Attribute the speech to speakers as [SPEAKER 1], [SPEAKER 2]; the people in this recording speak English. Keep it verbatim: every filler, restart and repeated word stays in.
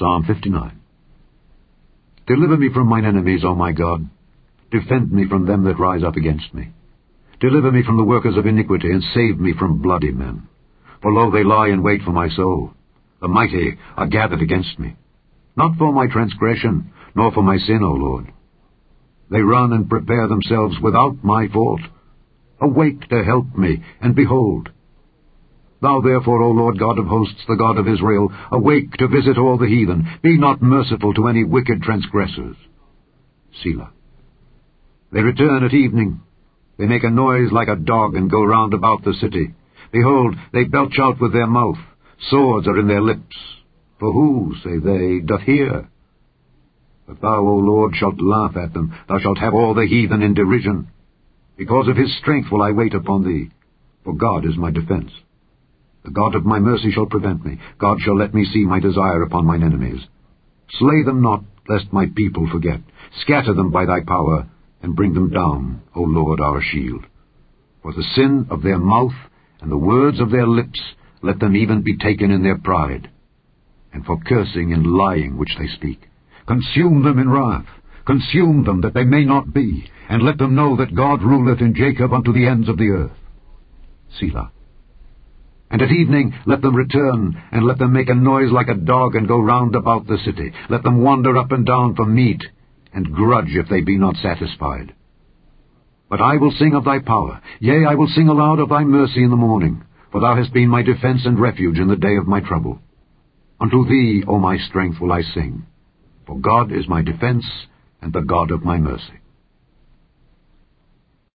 [SPEAKER 1] Psalm fifty-nine. Deliver me from mine enemies, O my God. Defend me from them that rise up against me. Deliver me from the workers of iniquity, and save me from bloody men. For lo, they lie in wait for my soul. The mighty are gathered against me. Not for my transgression, nor for my sin, O Lord. They run and prepare themselves without my fault. Awake to help me, and behold. Thou therefore, O Lord God of hosts, the God of Israel, awake to visit all the heathen. Be not merciful to any wicked transgressors. Selah. They return at evening. They make a noise like a dog, and go round about the city. Behold, they belch out with their mouth. Swords are in their lips. For who, say they, doth hear? But thou, O Lord, shalt laugh at them. Thou shalt have all the heathen in derision. Because of his strength will I wait upon thee, for God is my defense. The God of my mercy shall prevent me. God shall let me see my desire upon mine enemies. Slay them not, lest my people forget. Scatter them by thy power, and bring them down, O Lord our shield. For the sin of their mouth and the words of their lips, let them even be taken in their pride, and for cursing and lying which they speak. Consume them in wrath, consume them that they may not be, and let them know that God ruleth in Jacob unto the ends of the earth. Selah. And at evening let them return, and let them make a noise like a dog, and go round about the city. Let them wander up and down for meat, and grudge if they be not satisfied. But I will sing of thy power, yea, I will sing aloud of thy mercy in the morning, for thou hast been my defense and refuge in the day of my trouble. Unto thee, O my strength, will I sing, for God is my defense, and the God of my mercy.